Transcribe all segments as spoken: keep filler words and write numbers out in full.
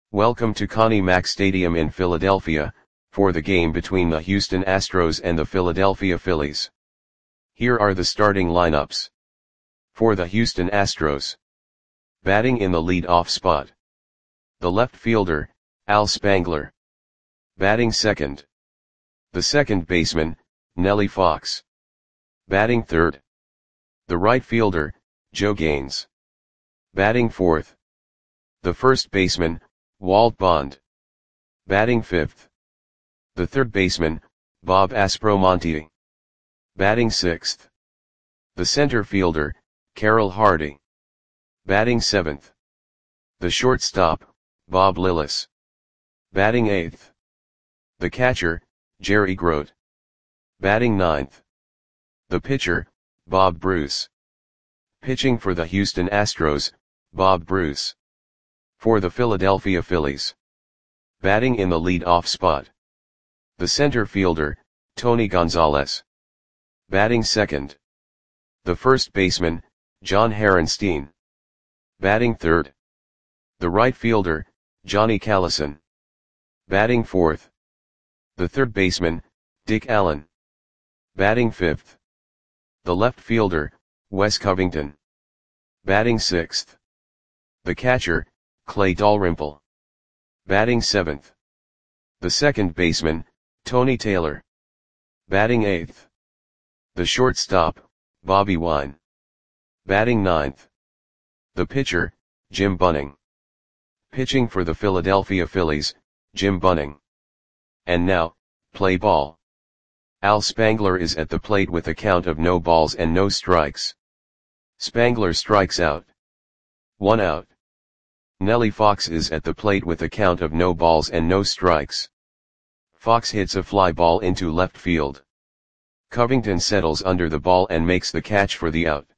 Welcome to Connie Mack Stadium in Philadelphia, for the game between the Houston Astros and the Philadelphia Phillies. Here are the starting lineups. For the Houston Astros. Batting in the lead-off spot. The left fielder, Al Spangler. Batting second. The second baseman, Nellie Fox. Batting third. The right fielder, Joe Gaines. Batting fourth. The first baseman, Walt Bond. Batting fifth. The third baseman, Bob Aspromonte. Batting sixth. The center fielder, Carroll Hardy. Batting seventh. The shortstop, Bob Lillis. Batting eighth. The catcher, Jerry Grote. Batting ninth. The pitcher, Bob Bruce. Pitching for the Houston Astros, Bob Bruce. For the Philadelphia Phillies. Batting in the lead-off spot. The center fielder, Tony Gonzalez. Batting second. The first baseman, John Harenstein. Batting third. The right fielder, Johnny Callison. Batting fourth. The third baseman, Dick Allen. Batting fifth. The left fielder, Wes Covington. Batting sixth. The catcher, Clay Dalrymple. Batting seventh. The second baseman, Tony Taylor. Batting eighth. The shortstop, Bobby Wine. Batting ninth. The pitcher, Jim Bunning. Pitching for the Philadelphia Phillies, Jim Bunning. And now, play ball. Al Spangler is at the plate with a count of no balls and no strikes. Spangler strikes out. One out. Nellie Fox is at the plate with a count of no balls and no strikes. Fox hits a fly ball into left field. Covington settles under the ball and makes the catch for the out.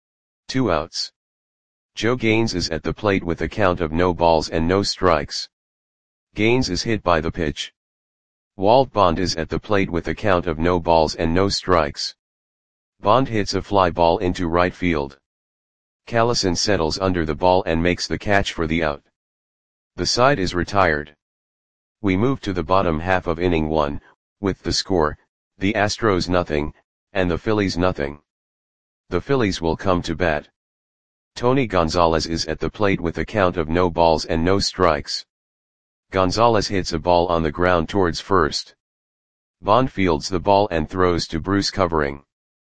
Two outs. Joe Gaines is at the plate with a count of no balls and no strikes. Gaines is hit by the pitch. Walt Bond is at the plate with a count of no balls and no strikes. Bond hits a fly ball into right field. Callison settles under the ball and makes the catch for the out. The side is retired. We move to the bottom half of inning one, with the score, the Astros nothing, and the Phillies nothing. The Phillies will come to bat. Tony Gonzalez is at the plate with a count of no balls and no strikes. Gonzalez hits a ball on the ground towards first. Bond fields the ball and throws to Bruce covering.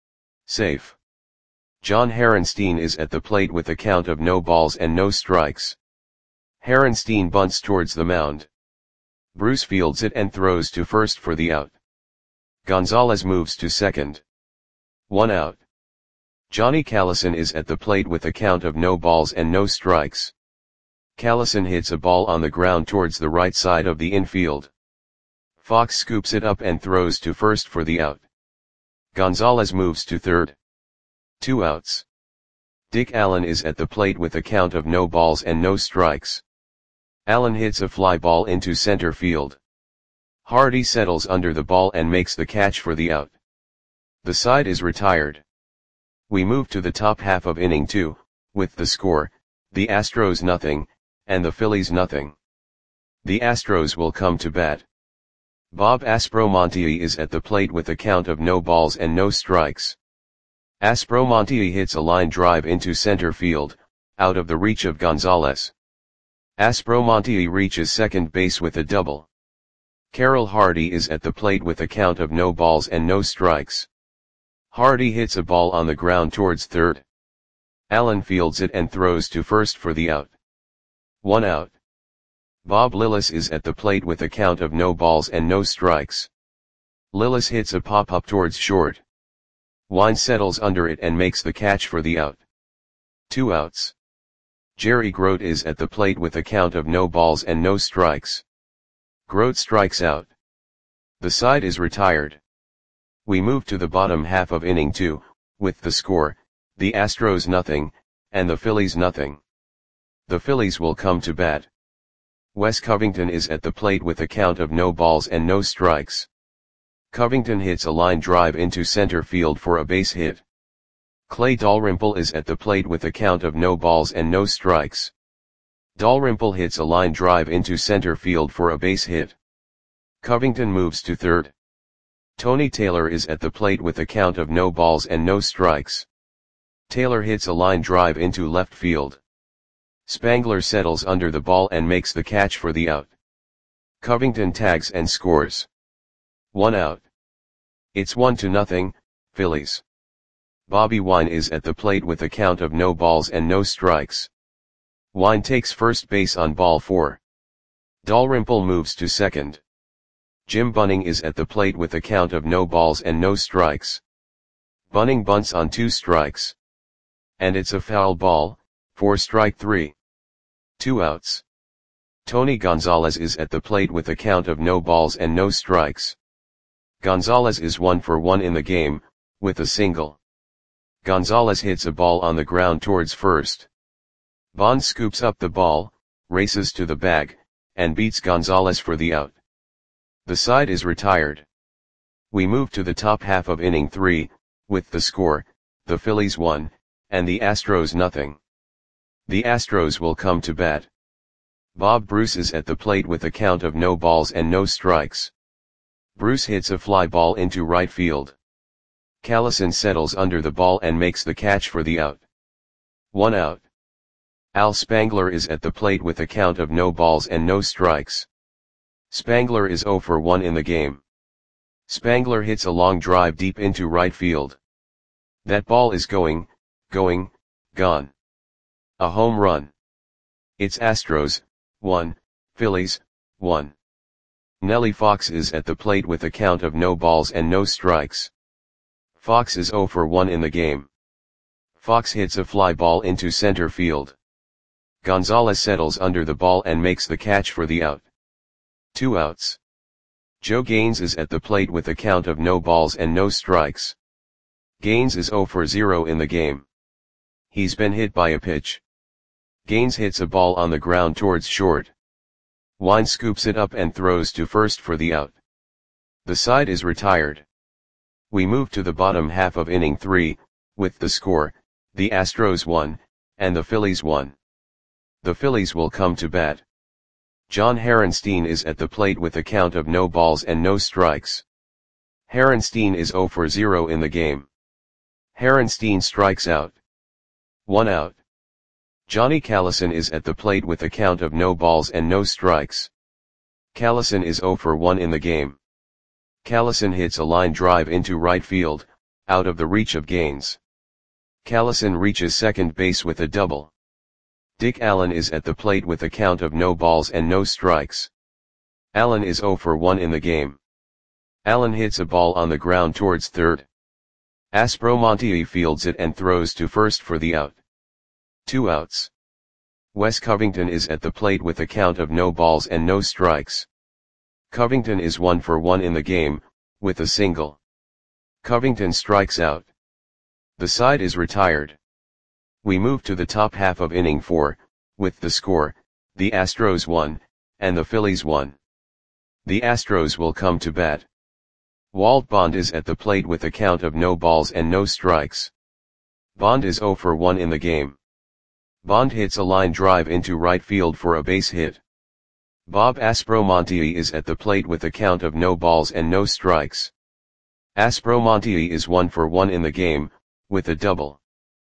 Safe. John Harenstein is at the plate with a count of no balls and no strikes. Harenstein bunts towards the mound. Bruce fields it and throws to first for the out. Gonzalez moves to second. One out. Johnny Callison is at the plate with a count of no balls and no strikes. Callison hits a ball on the ground towards the right side of the infield. Fox scoops it up and throws to first for the out. Gonzalez moves to third. Two outs. Dick Allen is at the plate with a count of no balls and no strikes. Allen hits a fly ball into center field. Hardy settles under the ball and makes the catch for the out. The side is retired. We move to the top half of inning two, with the score, the Astros nothing, and the Phillies nothing. The Astros will come to bat. Bob Aspromonte is at the plate with a count of no balls and no strikes. Aspromonte hits a line drive into center field, out of the reach of Gonzalez. Aspromonte reaches second base with a double. Carroll Hardy is at the plate with a count of no balls and no strikes. Hardy hits a ball on the ground towards third. Allen fields it and throws to first for the out. One out. Bob Lillis is at the plate with a count of no balls and no strikes. Lillis hits a pop-up towards short. Wine settles under it and makes the catch for the out. Two outs. Jerry Grote is at the plate with a count of no balls and no strikes. Grote strikes out. The side is retired. We move to the bottom half of inning two, with the score, the Astros nothing, and the Phillies nothing. The Phillies will come to bat. Wes Covington is at the plate with a count of no balls and no strikes. Covington hits a line drive into center field for a base hit. Clay Dalrymple is at the plate with a count of no balls and no strikes. Dalrymple hits a line drive into center field for a base hit. Covington moves to third. Tony Taylor is at the plate with a count of no balls and no strikes. Taylor hits a line drive into left field. Spangler settles under the ball and makes the catch for the out. Covington tags and scores. One out. It's one to nothing, Phillies. Bobby Wine is at the plate with a count of no balls and no strikes. Wine takes first base on ball four. Dalrymple moves to second. Jim Bunning is at the plate with a count of no balls and no strikes. Bunning bunts on two strikes. And it's a foul ball, for strike three. Two outs. Tony Gonzalez is at the plate with a count of no balls and no strikes. Gonzalez is one for one in the game, with a single. Gonzalez hits a ball on the ground towards first. Bond scoops up the ball, races to the bag, and beats Gonzalez for the out. The side is retired. We move to the top half of inning three, with the score, the Phillies one, and the Astros nothing. The Astros will come to bat. Bob Bruce is at the plate with a count of no balls and no strikes. Bruce hits a fly ball into right field. Callison settles under the ball and makes the catch for the out. One out. Al Spangler is at the plate with a count of no balls and no strikes. Spangler is zero for one in the game. Spangler hits a long drive deep into right field. That ball is going, going, gone. A home run. It's Astros, one, Phillies, one. Nellie Fox is at the plate with a count of no balls and no strikes. Fox is zero for one in the game. Fox hits a fly ball into center field. Gonzalez settles under the ball and makes the catch for the out. Two outs. Joe Gaines is at the plate with a count of no balls and no strikes. Gaines is zero for zero in the game. He's been hit by a pitch. Gaines hits a ball on the ground towards short. Wine scoops it up and throws to first for the out. The side is retired. We move to the bottom half of inning three, with the score, the Astros one, and the Phillies one. The Phillies will come to bat. John Harenstein is at the plate with a count of no balls and no strikes. Harenstein is zero for zero in the game. Harenstein strikes out. One out. Johnny Callison is at the plate with a count of no balls and no strikes. Callison is zero for one in the game. Callison hits a line drive into right field, out of the reach of Gaines. Callison reaches second base with a double. Dick Allen is at the plate with a count of no balls and no strikes. Allen is zero for one in the game. Allen hits a ball on the ground towards third. Aspromonte fields it and throws to first for the out. Two outs. Wes Covington is at the plate with a count of no balls and no strikes. Covington is one for one in the game, with a single. Covington strikes out. The side is retired. We move to the top half of inning four, with the score, the Astros one, and the Phillies one. The Astros will come to bat. Walt Bond is at the plate with a count of no balls and no strikes. Bond is zero for one in the game. Bond hits a line drive into right field for a base hit. Bob Aspromonte is at the plate with a count of no balls and no strikes. Aspromonte is one for one in the game, with a double.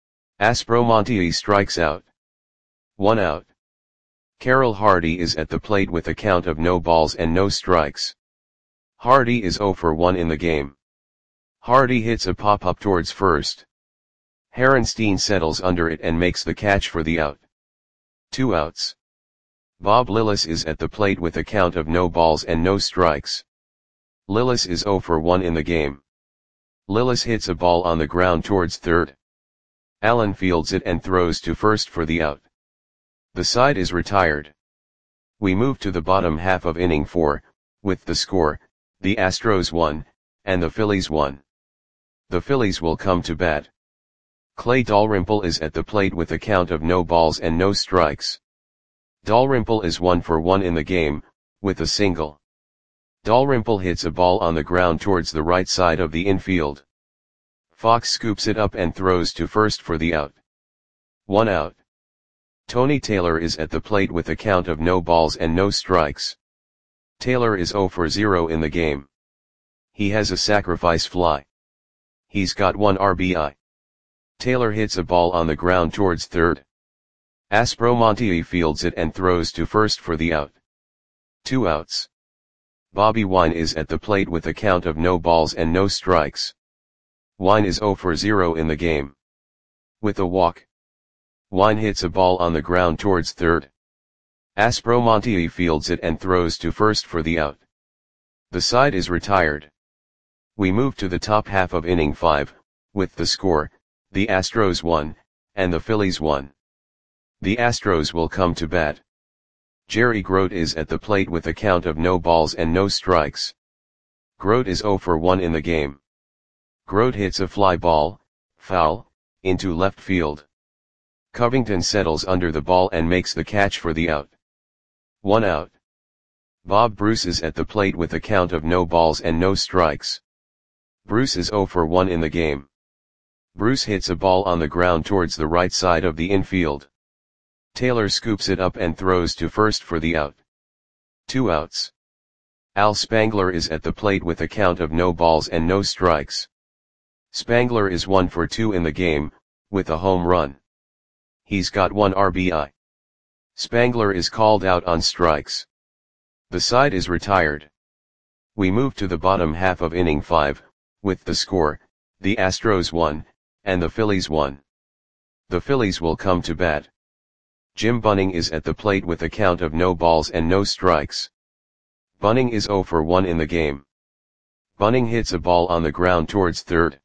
Aspromonte strikes out. One out. Carroll Hardy is at the plate with a count of no balls and no strikes. Hardy is zero for one in the game. Hardy hits a pop-up towards first. Harenstein settles under it and makes the catch for the out. Two outs. Bob Lillis is at the plate with a count of no balls and no strikes. Lillis is zero for one in the game. Lillis hits a ball on the ground towards third. Allen fields it and throws to first for the out. The side is retired. We move to the bottom half of inning four, with the score, the Astros one, and the Phillies one. The Phillies will come to bat. Clay Dalrymple is at the plate with a count of no balls and no strikes. Dalrymple is one for one in the game, with a single. Dalrymple hits a ball on the ground towards the right side of the infield. Fox scoops it up and throws to first for the out. One out. Tony Taylor is at the plate with a count of no balls and no strikes. Taylor is zero for zero in the game. He has a sacrifice fly. He's got one R B I. Taylor hits a ball on the ground towards third. Aspromonte fields it and throws to first for the out. Two outs. Bobby Wine is at the plate with a count of no balls and no strikes. Wine is zero for zero in the game. With a walk, Wine hits a ball on the ground towards third. Aspromonte fields it and throws to first for the out. The side is retired. We move to the top half of inning five, with the score, the Astros one, and the Phillies one. The Astros will come to bat. Jerry Grote is at the plate with a count of no balls and no strikes. Grote is zero for one in the game. Grote hits a fly ball, foul, into left field. Covington settles under the ball and makes the catch for the out. One out. Bob Bruce is at the plate with a count of no balls and no strikes. Bruce is zero for one in the game. Bruce hits a ball on the ground towards the right side of the infield. Taylor scoops it up and throws to first for the out. Two outs. Al Spangler is at the plate with a count of no balls and no strikes. Spangler is one for two in the game, with a home run. He's got one R B I. Spangler is called out on strikes. The side is retired. We move to the bottom half of inning five, with the score, the Astros one, and the Phillies one. The Phillies will come to bat. Jim Bunning is at the plate with a count of no balls and no strikes. Bunning is zero for one in the game. Bunning hits a ball on the ground towards third.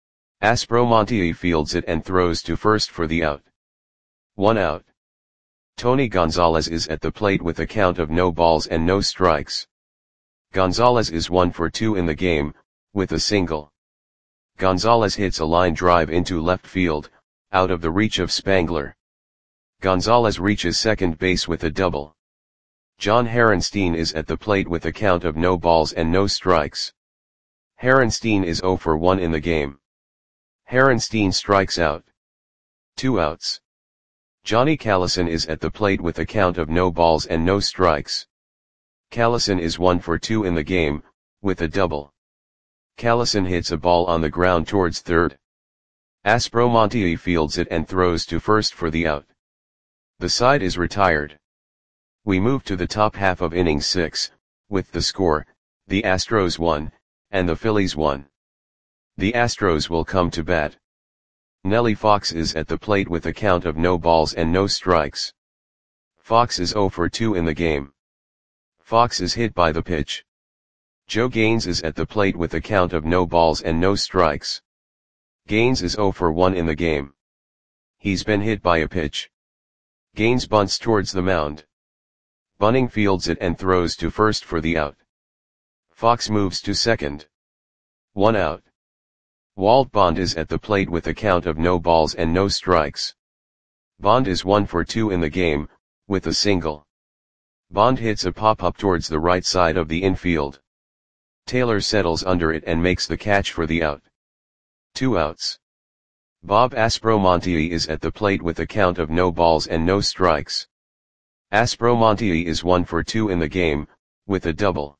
Aspromonte fields it and throws to first for the out. One out. Tony Gonzalez is at the plate with a count of no balls and no strikes. Gonzalez is one for two in the game, with a single. Gonzalez hits a line drive into left field, out of the reach of Spangler. Gonzalez reaches second base with a double. John Harenstein is at the plate with a count of no balls and no strikes. Harenstein is zero for one in the game. Harenstein strikes out. Two outs. Johnny Callison is at the plate with a count of no balls and no strikes. Callison is one for two in the game, with a double. Callison hits a ball on the ground towards third. Aspromonte fields it and throws to first for the out. The side is retired. We move to the top half of inning six, with the score, the Astros one, and the Phillies one. The Astros will come to bat. Nellie Fox is at the plate with a count of no balls and no strikes. Fox is zero for two in the game. Fox is hit by the pitch. Joe Gaines is at the plate with a count of no balls and no strikes. Gaines is zero for one in the game. He's been hit by a pitch. Gaines bunts towards the mound. Bunning fields it and throws to first for the out. Fox moves to second. One out. Walt Bond is at the plate with a count of no balls and no strikes. Bond is one for two in the game, with a single. Bond hits a pop-up towards the right side of the infield. Taylor settles under it and makes the catch for the out. Two outs. Bob Aspromonte is at the plate with a count of no balls and no strikes. Aspromonte is one for two in the game, with a double.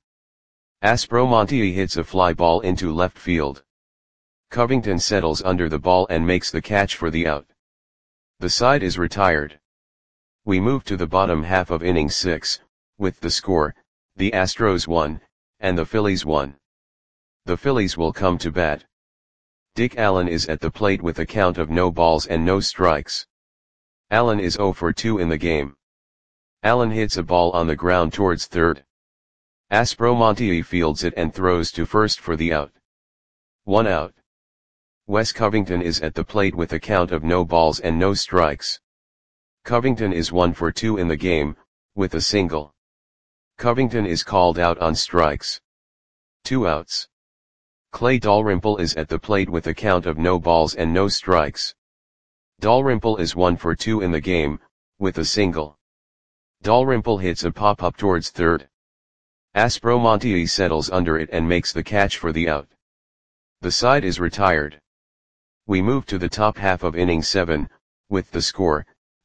Aspromonte hits a fly ball into left field. Covington settles under the ball and makes the catch for the out. The side is retired. We move to the bottom half of inning six, with the score, the Astros one, and the Phillies one. The Phillies will come to bat. Dick Allen is at the plate with a count of no balls and no strikes. Allen is zero for two in the game. Allen hits a ball on the ground towards third. Aspromonte fields it and throws to first for the out. One out. Wes Covington is at the plate with a count of no balls and no strikes. Covington is one for two in the game, with a single. Covington is called out on strikes. Two outs. Clay Dalrymple is at the plate with a count of no balls and no strikes. Dalrymple is one for two in the game, with a single. Dalrymple hits a pop-up towards third. Aspromonte settles under it and makes the catch for the out. The side is retired. We move to the top half of inning seven, with the score,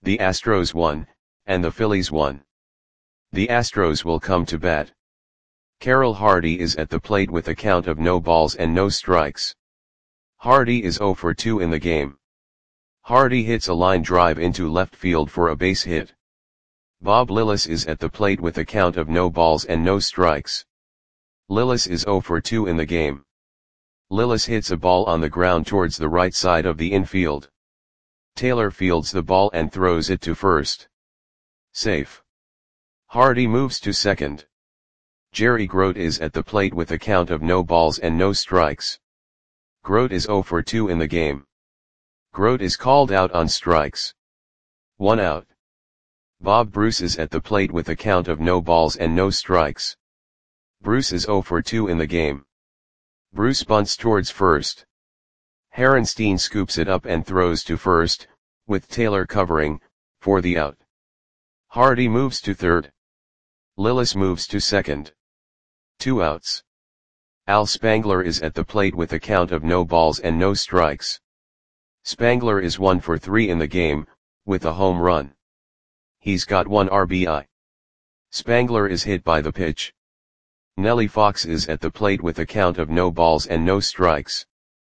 The Astros won, and the Phillies won. The Astros will come to bat. Carroll Hardy is at the plate with a count of no balls and no strikes. Hardy is oh for two in the game. Hardy hits a line drive into left field for a base hit. Bob Lillis is at the plate with a count of no balls and no strikes. Lillis is oh for two in the game. Lillis hits a ball on the ground towards the right side of the infield. Taylor fields the ball and throws it to first. Safe. Hardy moves to second. Jerry Grote is at the plate with a count of no balls and no strikes. Grote is oh for two in the game. Grote is called out on strikes. One out. Bob Bruce is at the plate with a count of no balls and no strikes. Bruce is oh for two in the game. Bruce bunts towards first. Harenstein scoops it up and throws to first, with Taylor covering, for the out. Hardy moves to third. Lillis moves to second. Two outs. Al Spangler is at the plate with a count of no balls and no strikes. Spangler is one for three in the game, with a home run. He's got one R B I. Spangler is hit by the pitch. Nellie Fox is at the plate with a count of no balls and no strikes.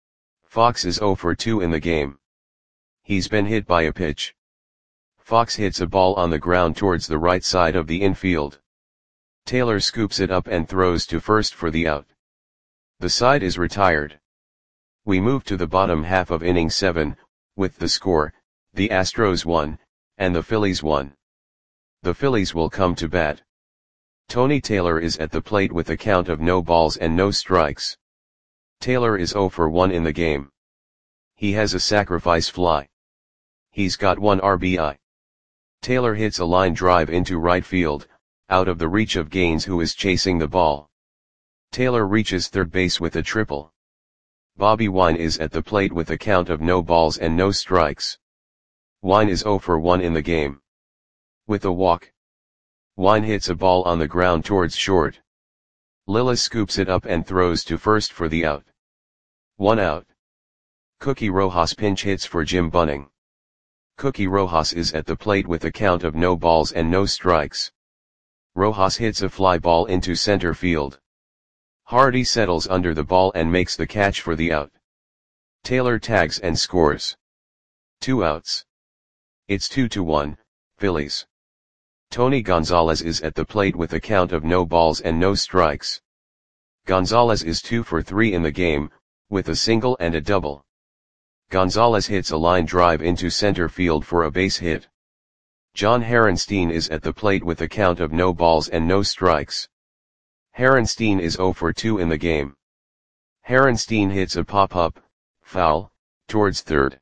Fox is oh for two in the game. He's been hit by a pitch. Fox hits a ball on the ground towards the right side of the infield. Taylor scoops it up and throws to first for the out. The side is retired. We move to the bottom half of inning seven, with the score, the Astros won, and the Phillies won. The Phillies will come to bat. Tony Taylor is at the plate with a count of no balls and no strikes. Taylor is oh for one in the game. He has a sacrifice fly. He's got one R B I. Taylor hits a line drive into right field, out of the reach of Gaines, who is chasing the ball. Taylor reaches third base with a triple. Bobby Wine is at the plate with a count of no balls and no strikes. Wine is oh for one in the game. With a walk. Wine hits a ball on the ground towards short. Lillis scoops it up and throws to first for the out. One out. Cookie Rojas pinch hits for Jim Bunning. Cookie Rojas is at the plate with a count of no balls and no strikes. Rojas hits a fly ball into center field. Hardy settles under the ball and makes the catch for the out. Taylor tags and scores. Two outs. It's two to one, Phillies. Tony Gonzalez is at the plate with a count of no balls and no strikes. Gonzalez is two for three in the game, with a single and a double. Gonzalez hits a line drive into center field for a base hit. John Harenstein is at the plate with a count of no balls and no strikes. Harenstein is oh for two in the game. Harenstein hits a pop-up, foul, towards third.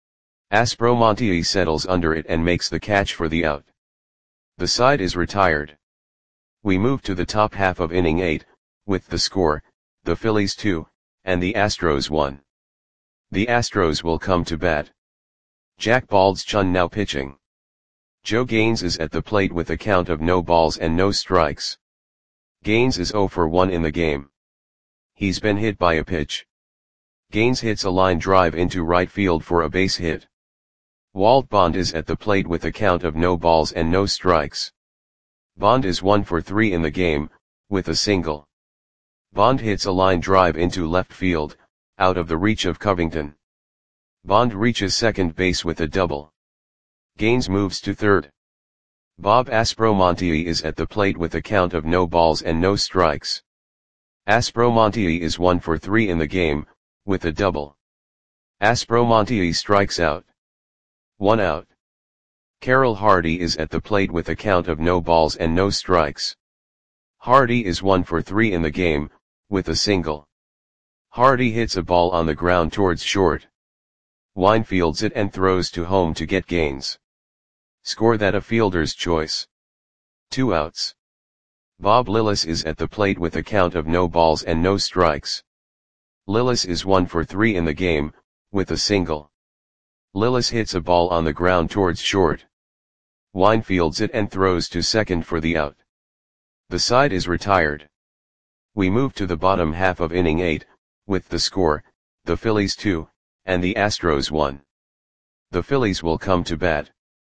Aspromonte settles under it and makes the catch for the out. The side is retired. We move to the top half of inning eight, with the score, the Phillies two, and the Astros one. The Astros will come to bat. Jack Baldschun now pitching. Joe Gaines is at the plate with a count of no balls and no strikes. Gaines is oh for one in the game. He's been hit by a pitch. Gaines hits a line drive into right field for a base hit. Walt Bond is at the plate with a count of no balls and no strikes. Bond is one for three in the game, with a single. Bond hits a line drive into left field, out of the reach of Covington. Bond reaches second base with a double. Gaines moves to third. Bob Aspromonte is at the plate with a count of no balls and no strikes. Aspromonte is one for three in the game, with a double. Aspromonte strikes out. One out. Carroll Hardy is at the plate with a count of no balls and no strikes. Hardy is one for three in the game, with a single. Hardy hits a ball on the ground towards short. Wine fields it and throws to home to get Gaines. Score that a fielder's choice. Two outs. Bob Lillis is at the plate with a count of no balls and no strikes. Lillis is one for three in the game, with a single. Lillis hits a ball on the ground towards short. Wine fields it and throws to second for the out. The side is retired. We move to the bottom half of inning eight, with the score, the Phillies two, and the Astros one. The Phillies will come to bat.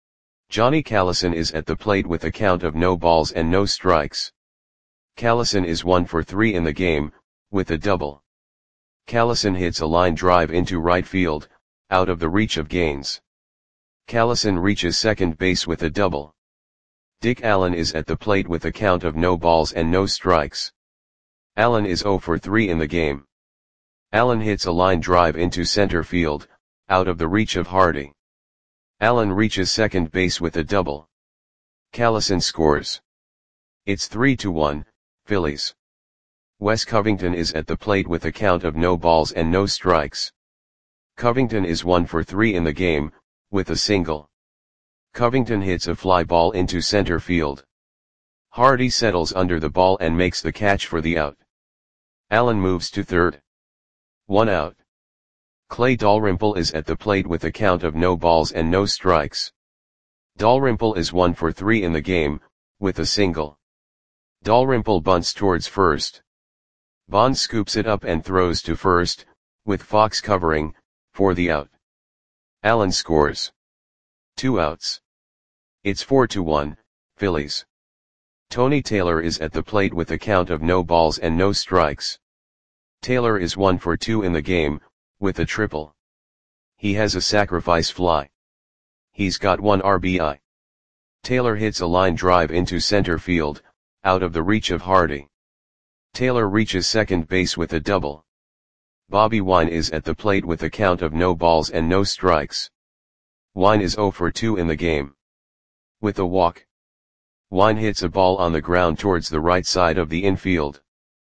Johnny Callison is at the plate with a count of no balls and no strikes. Callison is one for three in the game, with a double. Callison hits a line drive into right field, out of the reach of Gaines. Callison reaches second base with a double. Dick Allen is at the plate with a count of no balls and no strikes. Allen is zero for three in the game. Allen hits a line drive into center field, out of the reach of Hardy. Allen reaches second base with a double. Callison scores. It's three to one, Phillies. Wes Covington is at the plate with a count of no balls and no strikes. Covington is one for three in the game, with a single. Covington hits a fly ball into center field. Hardy settles under the ball and makes the catch for the out. Allen moves to third. One out. Clay Dalrymple is at the plate with a count of no balls and no strikes. Dalrymple is one for three in the game, with a single. Dalrymple bunts towards first. Bond scoops it up and throws to first, with Fox covering, for the out. Allen scores. Two outs. It's four to one, Phillies. Tony Taylor is at the plate with a count of no balls and no strikes. Taylor is one for two in the game, with a triple. He has a sacrifice fly. He's got one R B I. Taylor hits a line drive into center field, out of the reach of Hardy. Taylor reaches second base with a double. Bobby Wine is at the plate with a count of no balls and no strikes. Wine is zero for two in the game. With a walk. Wine hits a ball on the ground towards the right side of the infield.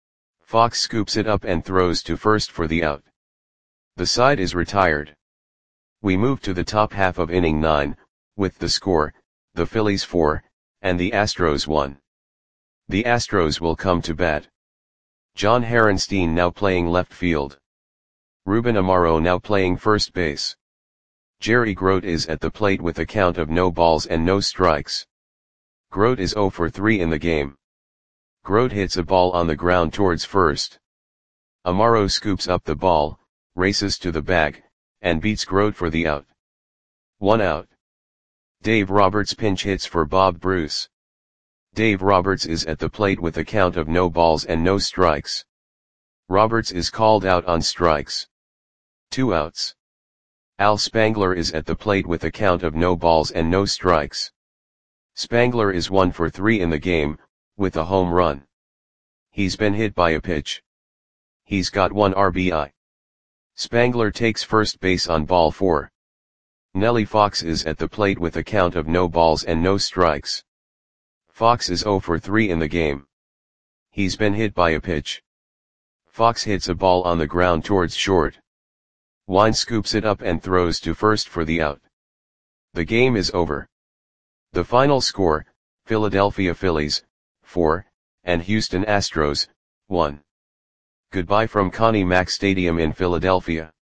Fox scoops it up and throws to first for the out. The side is retired. We move to the top half of inning nine, with the score, the Phillies four, and the Astros one. The Astros will come to bat. John Herenstein now playing left field. Ruben Amaro now playing first base. Jerry Grote is at the plate with a count of no balls and no strikes. Grote is zero for three in the game. Grote hits a ball on the ground towards first. Amaro scoops up the ball, races to the bag, and beats Grote for the out. One out. Dave Roberts pinch hits for Bob Bruce. Dave Roberts is at the plate with a count of no balls and no strikes. Roberts is called out on strikes. Two outs. Al Spangler is at the plate with a count of no balls and no strikes. Spangler is one for three in the game, with a home run. He's been hit by a pitch. He's got one R B I. Spangler takes first base on ball four. Nellie Fox is at the plate with a count of no balls and no strikes. Fox is zero for three in the game. He's been hit by a pitch. Fox hits a ball on the ground towards short. Wine scoops it up and throws to first for the out. The game is over. The final score, Philadelphia Phillies, four, and Houston Astros, one. Goodbye from Connie Mack Stadium in Philadelphia.